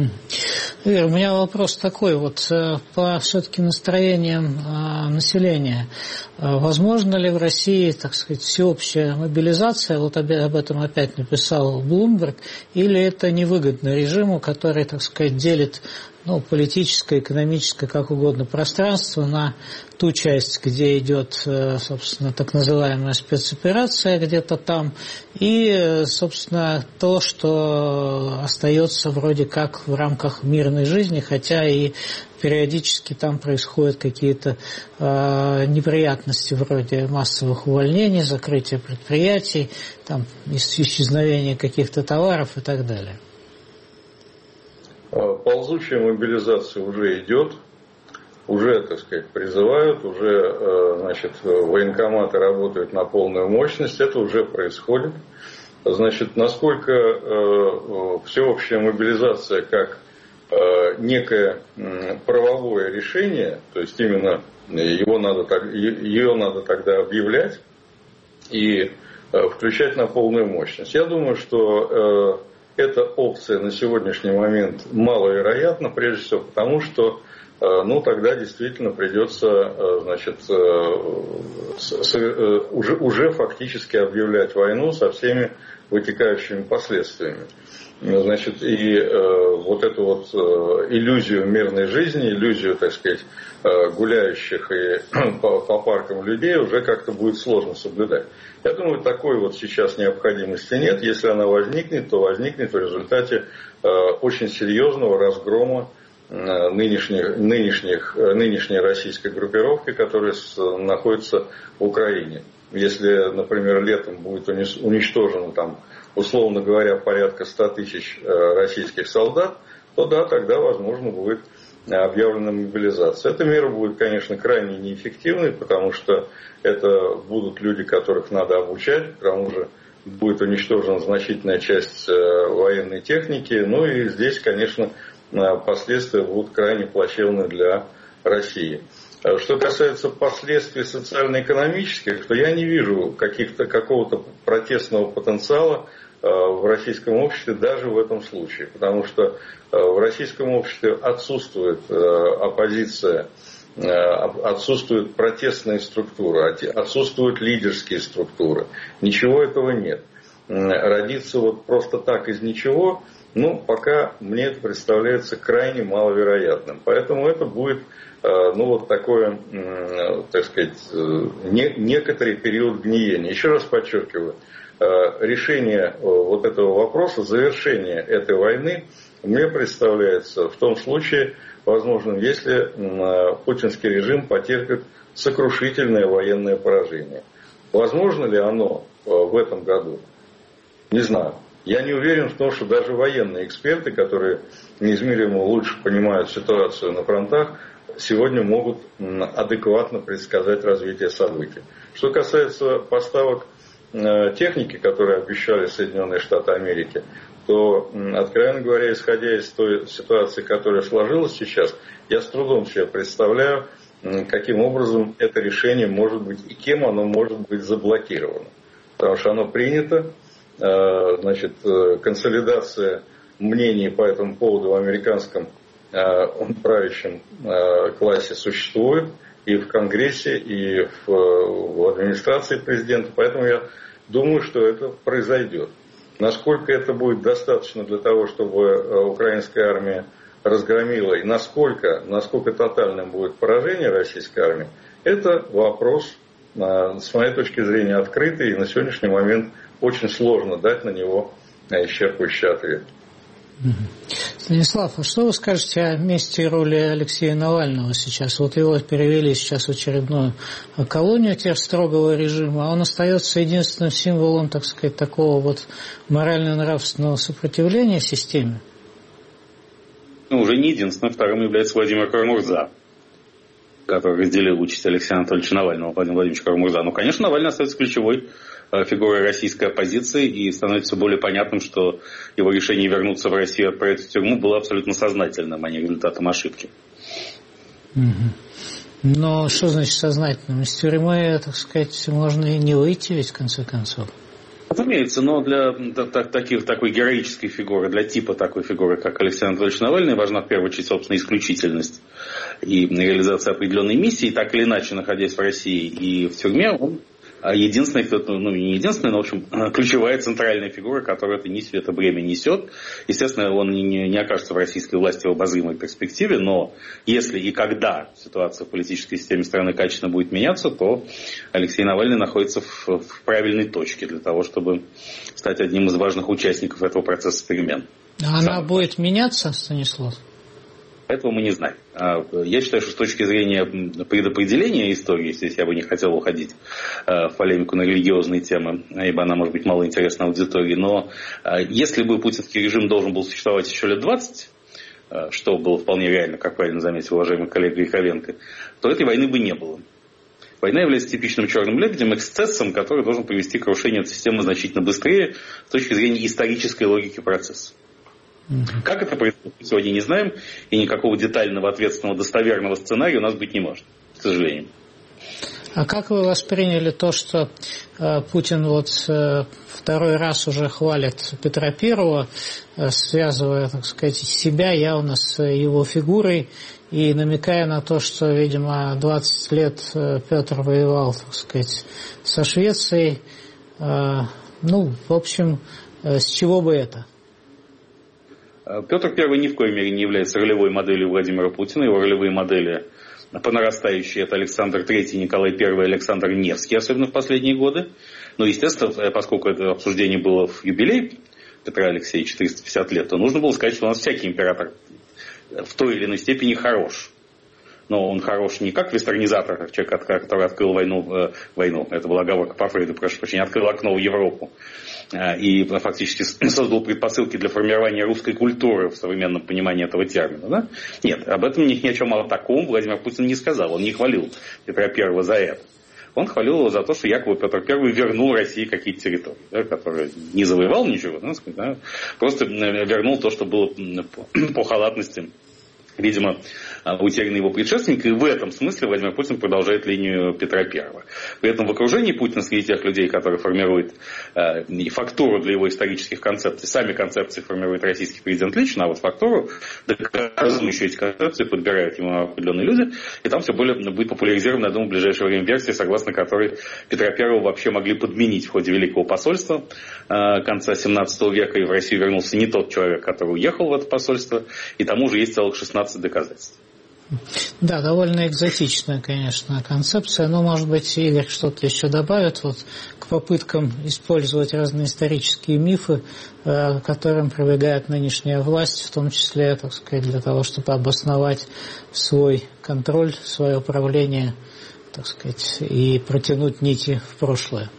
Ир, у меня вопрос такой, вот по все-таки настроениям э, населения. Э, возможно ли в России, так сказать, всеобщая мобилизация, вот об, об этом опять написал Bloomberg, или это невыгодно режиму, который, так сказать, делит ну, политическое, экономическое, как угодно, пространство на ту часть, где идет, собственно, так называемая спецоперация где-то там, и, собственно, то, что остается вроде как в рамках мирной жизни, хотя и периодически там происходят какие-то э, неприятности вроде массовых увольнений, закрытия предприятий, там, исчезновения каких-то товаров и так далее. Ползучая мобилизация уже идет, уже, так сказать, призывают, уже, значит, военкоматы работают на полную мощность, это уже происходит. Значит, насколько всеобщая мобилизация как некое правовое решение, то есть именно его надо, ее надо тогда объявлять и включать на полную мощность. Я думаю, что эта опция на сегодняшний момент маловероятна, прежде всего потому, что ну, тогда действительно придется, значит, уже, уже фактически объявлять войну со всеми вытекающими последствиями. Значит, и э, вот эту вот э, иллюзию мирной жизни, иллюзию, так сказать, э, гуляющих и по, по паркам людей уже как-то будет сложно соблюдать. Я думаю, такой вот сейчас необходимости нет. Если она возникнет, то возникнет в результате э, очень серьезного разгрома э, нынешних, нынешних, э, нынешней российской группировки, которая с, находится в Украине. Если, например, летом будет уничтожено там условно говоря, порядка ста тысяч российских солдат, то да, тогда, возможно, будет объявлена мобилизация. Эта мера будет, конечно, крайне неэффективной, потому что это будут люди, которых надо обучать, к тому же будет уничтожена значительная часть военной техники, ну и здесь, конечно, последствия будут крайне плачевны для России. Что касается последствий социально-экономических, то я не вижу каких-то, какого-то протестного потенциала в российском обществе даже в этом случае, потому что в российском обществе отсутствует оппозиция, отсутствуют протестные структуры, отсутствуют лидерские структуры, ничего этого нет. Родиться вот просто так из ничего, ну, пока мне это представляется крайне маловероятным, поэтому это будет, ну, вот такое, так сказать, некоторый период гниения. Еще раз подчеркиваю, решение вот этого вопроса, завершение этой войны мне представляется в том случае возможным, если путинский режим потерпит сокрушительное военное поражение. Возможно ли оно в этом году? Не знаю. Я не уверен в том, что даже военные эксперты, которые неизмеримо лучше понимают ситуацию на фронтах, сегодня могут адекватно предсказать развитие событий. Что касается поставок техники, которые обещали Соединенные Штаты Америки, то, откровенно говоря, исходя из той ситуации, которая сложилась сейчас, я с трудом себе представляю, каким образом это решение может быть и кем оно может быть заблокировано. Потому что оно принято, значит, консолидация мнений по этому поводу в американском правящем классе существует и в Конгрессе, и в, в администрации президента. Поэтому я думаю, что это произойдет. Насколько это будет достаточно для того, чтобы украинская армия разгромила, и насколько, насколько тотальным будет поражение российской армии, это вопрос, с моей точки зрения, открытый, и на сегодняшний момент очень сложно дать на него исчерпывающий ответ. Станислав, а что вы скажете о месте и роли Алексея Навального сейчас? Вот его перевели сейчас в очередную колонию теперь строгого режима, а он остается единственным символом, так сказать, такого вот морально-нравственного сопротивления системе? Ну, уже не единственным. Вторым является Владимир Карамурза, который разделил участь Алексея Анатольевича Навального, Владимира Владимировича Карамурза. Но, конечно, Навальный остается ключевой фигурой российской оппозиции, и становится более понятным, что его решение вернуться в Россию и отправить в тюрьму было абсолютно сознательным, а не результатом ошибки. Но что значит сознательным? Из тюрьмы, так сказать, можно и не выйти ведь, в конце концов. Разумеется, но для таких, такой героической фигуры, для типа такой фигуры, как Алексей Анатольевич Навальный, важна в первую очередь, собственно, исключительность и реализация определенной миссии. Так или иначе, находясь в России и в тюрьме, он единственная, ну не единственная, но в общем ключевая центральная фигура, которая это несет, это бремя несет. Естественно, он не, не окажется в российской власти в обозримой перспективе, но если и когда ситуация в политической системе страны качественно будет меняться, то Алексей Навальный находится в, в правильной точке для того, чтобы стать одним из важных участников этого процесса перемен. А она Сам... будет меняться, Станислав? Этого мы не знаем. Я считаю, что с точки зрения предопределения истории, здесь я бы не хотел уходить в полемику на религиозные темы, ибо она может быть мало интересна аудитории, но если бы путинский режим должен был существовать еще лет двадцать, что было вполне реально, как правильно заметил уважаемый коллега Гриховенко, то этой войны бы не было. Война является типичным черным лебедем, эксцессом, который должен привести к крушению этой системы значительно быстрее с точки зрения исторической логики процесса. Как это происходит, сегодня не знаем, и никакого детального, ответственного, достоверного сценария у нас быть не может, к сожалению. А как вы восприняли то, что э, Путин вот э, второй раз уже хвалит Петра Первого, э, связывая, так сказать, себя явно с его фигурой и намекая на то, что, видимо, двадцать лет э, Петр воевал, так сказать, со Швецией. Э, ну, в общем, э, с чего бы это? Петр Первый ни в коей мере не является ролевой моделью Владимира Путина. Его ролевые модели по нарастающей — это Александр Третий, Николай Первый, Александр Невский, особенно в последние годы. Но, естественно, поскольку это обсуждение было в юбилей Петра Алексеевича, триста пятьдесят лет, то нужно было сказать, что у нас всякий император в той или иной степени хорош. но он хорош не как вестернизатор, как человек, который открыл войну, э, войну, это была оговорка по Фрейду, прошу прощения, открыл окно в Европу э, и фактически создал предпосылки для формирования русской культуры в современном понимании этого термина. Да? Нет, об этом ни, ни о чем о таком Владимир Путин не сказал, он не хвалил Петра Первого за это. Он хвалил его за то, что якобы Петр Первый вернул России какие-то территории, да, которые не завоевал ничего, да, да, просто вернул то, что было по, по халатности, видимо, утерян его предшественник, и в этом смысле Владимир Путин продолжает линию Петра Первого. При этом в окружении Путина среди тех людей, которые формируют э, фактуру для его исторических концепций, сами концепции формирует российский президент лично, а вот фактуру, доказывающую эти концепции, подбирают ему определенные люди, и там все более будет популяризирована, я думаю, в ближайшее время версия, согласно которой Петра Первого вообще могли подменить в ходе Великого посольства э, конца семнадцатого века, и в Россию вернулся не тот человек, который уехал в это посольство, и тому же есть целых шестнадцать доказательств. Да, довольно экзотичная, конечно, концепция, но, может быть, Игорь что-то еще добавит вот, к попыткам использовать разные исторические мифы, к которым прибегает нынешняя власть, в том числе, так сказать, для того, чтобы обосновать свой контроль, свое правление, так сказать, и протянуть нити в прошлое.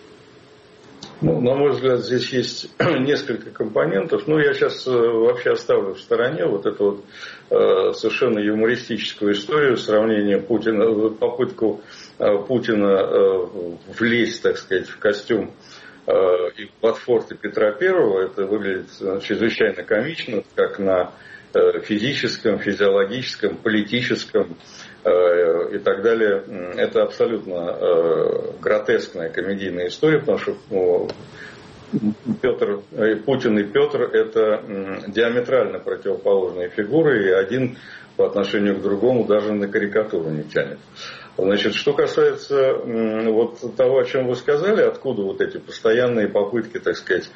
Ну, на мой взгляд, здесь есть несколько компонентов. Ну, я сейчас вообще оставлю в стороне вот эту вот э, совершенно юмористическую историю, сравнение Путина, попытку э, Путина э, влезть, так сказать, в костюм э, и ботфорты Петра Первого. Это выглядит чрезвычайно комично, как на э, физическом, физиологическом, политическом и так далее. Это абсолютно э, гротескная комедийная история, потому что ну, Петр, Путин и Петр это диаметрально противоположные фигуры, и один по отношению к другому даже на карикатуру не тянет. Значит, что касается вот того, о чем вы сказали, откуда вот эти постоянные попытки, так сказать,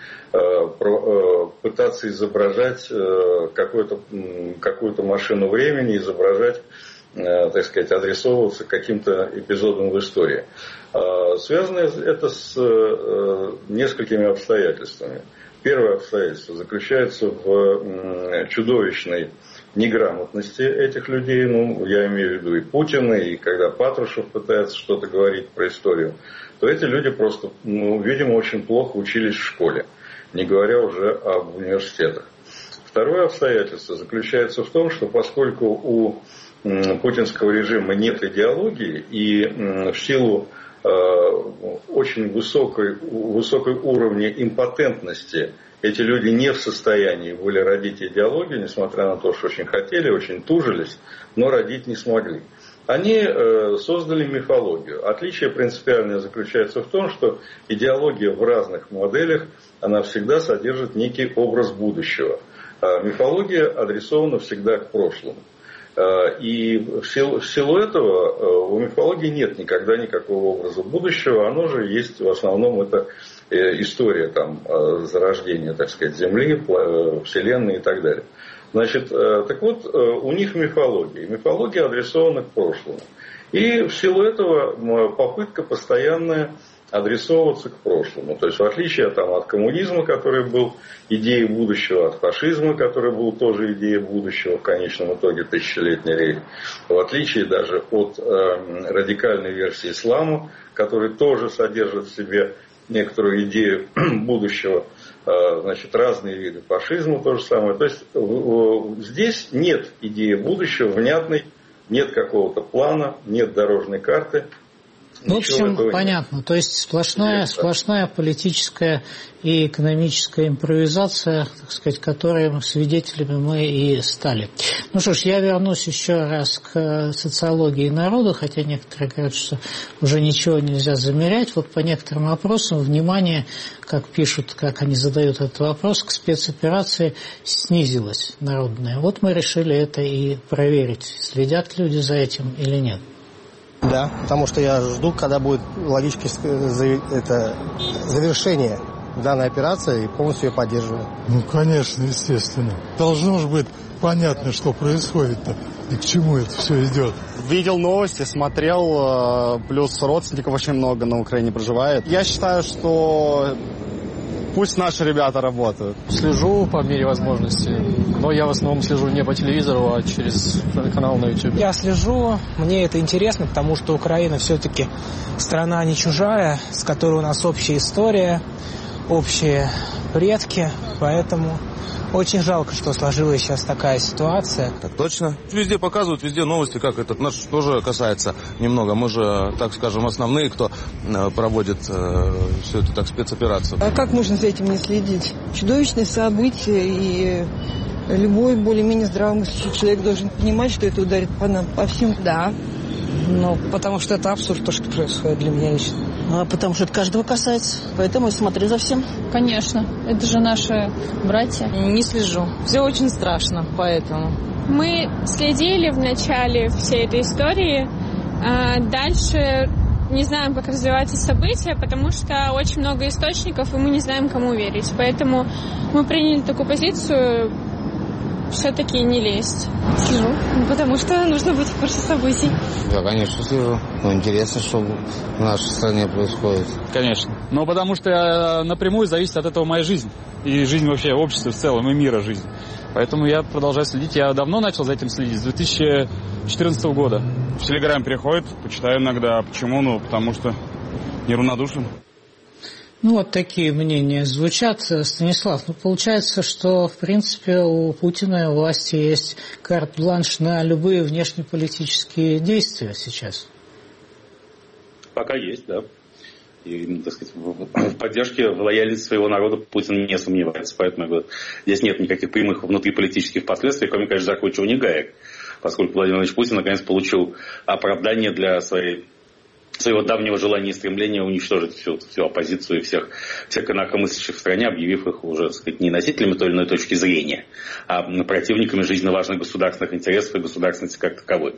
пытаться изображать какую-то, какую-то машину времени, изображать, так сказать, адресовываться к каким-то эпизодам в истории. Связано это с несколькими обстоятельствами. Первое обстоятельство заключается в чудовищной неграмотности этих людей. Ну, я имею в виду и Путина, и когда Патрушев пытается что-то говорить про историю, то эти люди просто, ну, видимо, очень плохо учились в школе, не говоря уже об университетах. Второе обстоятельство заключается в том, что поскольку у путинского режима нет идеологии, и в силу очень высокой, высокой уровня импотентности эти люди не в состоянии были родить идеологию, несмотря на то, что очень хотели, очень тужились, но родить не смогли. Они создали мифологию. Отличие принципиальное заключается в том, что идеология в разных моделях, она всегда содержит некий образ будущего. Мифология адресована всегда к прошлому. И в силу, в силу этого у мифологии нет никогда никакого образа будущего, оно же есть в основном это история там, зарождения, так сказать, Земли, Вселенной и так далее. Значит, так вот, у них мифология. Мифология адресована к прошлому. И в силу этого попытка постоянная адресовываться к прошлому. То есть в отличие там, от коммунизма, который был идеей будущего, от фашизма, который был тоже идеей будущего, в конечном итоге тысячелетний рейх, в отличие даже от э, радикальной версии ислама, который тоже содержит в себе некоторую идею будущего, э, значит, разные виды фашизма, то же самое. То есть э, здесь нет идеи будущего внятной, нет какого-то плана, нет дорожной карты. В общем, понятно. Нет. То есть сплошная, сплошная политическая и экономическая импровизация, так сказать, которой свидетелями мы и стали. Ну что ж, я вернусь еще раз к социологии народа, хотя некоторые говорят, что уже ничего нельзя замерять. Вот по некоторым вопросам внимание, как пишут, как они задают этот вопрос, к спецоперации снизилось народное. Вот мы решили это и проверить, следят люди за этим или нет. Да, потому что я жду, когда будет логическое это, завершение данной операции, и полностью ее поддерживаю. Ну, конечно, естественно. Должно же быть понятно, что происходит-то и к чему это все идет. Видел новости, смотрел, плюс родственников очень много на Украине проживает. Я считаю, что Пусть наши ребята работают. Слежу по мере возможности, но я в основном слежу не по телевизору, а через канал на YouTube. Я слежу, мне это интересно, потому что Украина все-таки страна не чужая, с которой у нас общая история, общие предки, поэтому очень жалко, что сложилась сейчас такая ситуация. Так точно. Везде показывают, везде новости, как этот наш тоже касается немного. Мы же, так скажем, основные, кто проводит э, всю эту так спецоперацию. А как можно за этим не следить? Чудовищные события, и любой более-менее здравомыслящий человек должен понимать, что это ударит по нам, по всем. Да. Ну, потому что это абсурд, то, что происходит для меня лично. А потому что это каждого касается. Поэтому и смотри за всем. Конечно. Это же наши братья. Не слежу. Все очень страшно, поэтому. Мы следили в начале всей этой истории. А дальше не знаем, как развиваются события, потому что очень много источников, и мы не знаем, кому верить. Поэтому мы приняли такую позицию все-таки не лезть. Слежу, потому что нужно быть в курсе событий. Да, конечно, слежу. Ну, интересно, что в нашей стране происходит. Конечно. Но потому что напрямую зависит от этого моя жизнь. И жизнь вообще общества в целом, и мира жизнь. Поэтому я продолжаю следить. Я давно начал за этим следить, с две тысячи четырнадцатого года. В Телеграм приходит, почитаю иногда. Почему? Ну, потому что неравнодушен. Ну, вот такие мнения звучат. Станислав, ну, получается, что, в принципе, у Путина и у власти есть карт-бланш на любые внешнеполитические действия сейчас. Пока есть, да. И, так сказать, в поддержке, в лояльности своего народа Путин не сомневается. Поэтому я говорю, здесь нет никаких прямых внутриполитических последствий, кроме, конечно, закручивания гаек. Поскольку Владимир Владимирович Путин наконец получил оправдание для своей своего давнего желания и стремления уничтожить всю, всю оппозицию и всех, всех инакомыслящих в стране, объявив их уже, так сказать, не носителями той или иной точки зрения, а противниками жизненно важных государственных интересов и государственности как таковой.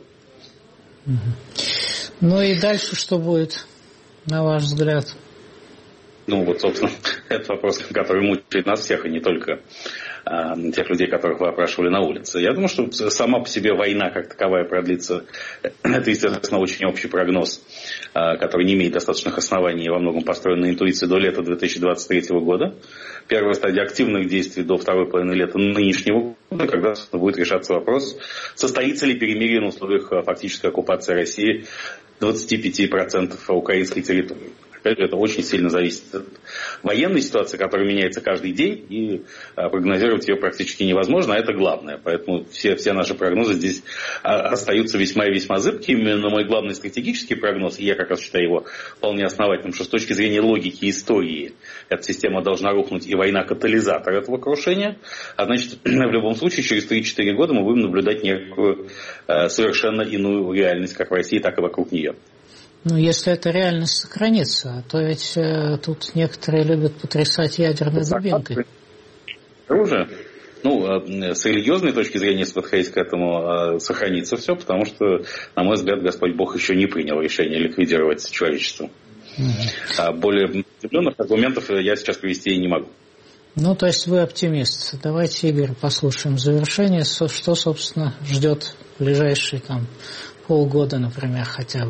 Ну и дальше что будет, на ваш взгляд? Ну вот, собственно, это вопрос, который мучает нас всех, и не только а, тех людей, которых вы опрашивали на улице. Я думаю, что сама по себе война как таковая продлится. Это, естественно, очень общий прогноз, а, который не имеет достаточных оснований и во многом построен на интуиции до лета две тысячи двадцать третьего года. Первая стадия активных действий до второй половины лета нынешнего года, когда будет решаться вопрос, состоится ли перемирие на условиях фактической оккупации России двадцати пяти процентов украинской территории. Это очень сильно зависит от военной ситуации, которая меняется каждый день, и прогнозировать ее практически невозможно, а это главное. Поэтому все, все наши прогнозы здесь остаются весьма и весьма зыбкими. Но мой главный стратегический прогноз, и я как раз считаю его вполне основательным, что с точки зрения логики истории эта система должна рухнуть, и война катализатор этого крушения. А значит, в любом случае, через три-четыре года мы будем наблюдать некую совершенно иную реальность, как в России, так и вокруг нее. Ну, если эта реальность сохранится, то ведь э, тут некоторые любят потрясать ядерной дубинкой. Оружие? Ну, э, с религиозной точки зрения, если подходить к этому, э, сохранится все, потому что, на мой взгляд, Господь Бог еще не принял решение ликвидировать человечество. Mm-hmm. А более определенных аргументов я сейчас привести и не могу. Ну, то есть вы оптимист. Давайте, Игорь, послушаем завершение, что, собственно, ждет в ближайшие там полгода, например, хотя бы.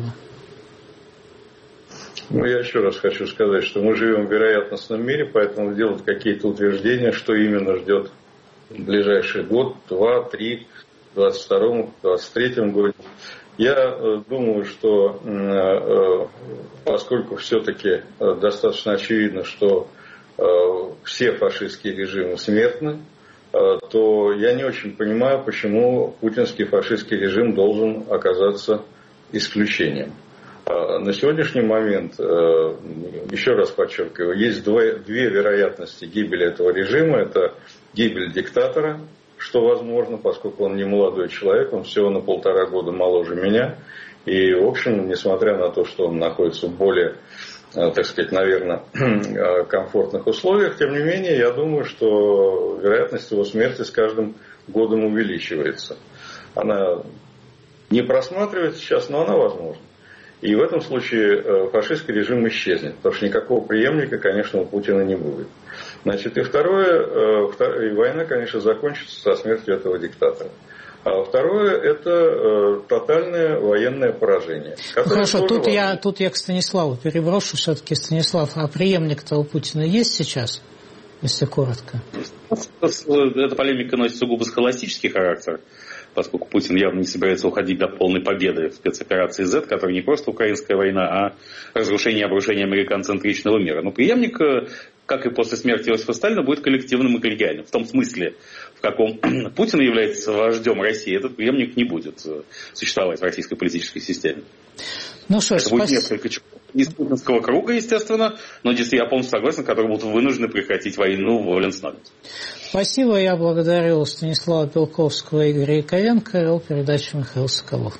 Ну, я еще раз хочу сказать, что мы живем в вероятностном мире, поэтому делать какие-то утверждения, что именно ждет в ближайший год, два, три, в двадцать втором, двадцать третьем году. Я э, думаю, что э, поскольку все-таки э, достаточно очевидно, что э, все фашистские режимы смертны, э, то я не очень понимаю, почему путинский фашистский режим должен оказаться исключением. На сегодняшний момент, еще раз подчеркиваю, есть две вероятности гибели этого режима. Это гибель диктатора, что возможно, поскольку он не молодой человек, он всего на полтора года моложе меня. И, в общем, несмотря на то, что он находится в более, так сказать, наверное, комфортных условиях, тем не менее, я думаю, что вероятность его смерти с каждым годом увеличивается. Она не просматривается сейчас, но она возможна. И в этом случае фашистский режим исчезнет, потому что никакого преемника, конечно, у Путина не будет. Значит, и второе, второе, война, конечно, закончится со смертью этого диктатора. А второе, это тотальное военное поражение. Хорошо, тут я, тут я к Станиславу переброшу. Все-таки, Станислав, а преемник-то у Путина есть сейчас? если коротко? Эта полемика носит сугубо схоластический характер, поскольку Путин явно не собирается уходить до полной победы в спецоперации Z, которая не просто украинская война, а разрушение и обрушение американцентричного мира. Но преемник, как и после смерти Иосифа Сталина, будет коллективным и коллегиальным. В том смысле, в каком Путин является вождем России, этот преемник не будет существовать в российской политической системе. Ну что ж, это будет спас... несколько человек из путинского круга, естественно, но действительно я полностью согласен, которые будут вынуждены прекратить войну в Ленснове. Спасибо, я благодарю Станислава Белковского и Игоря Яковенко, вел передачу Михаил Соколов.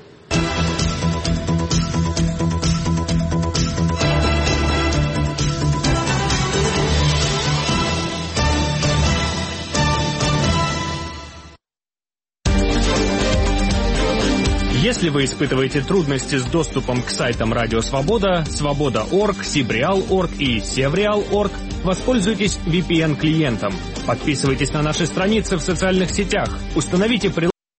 Если вы испытываете трудности с доступом к сайтам Радио Свобода, Свобода точка орг, Сибреал точка орг и Севреал точка орг, воспользуйтесь ви пи эн-клиентом. Подписывайтесь на наши страницы в социальных сетях. Установите приложение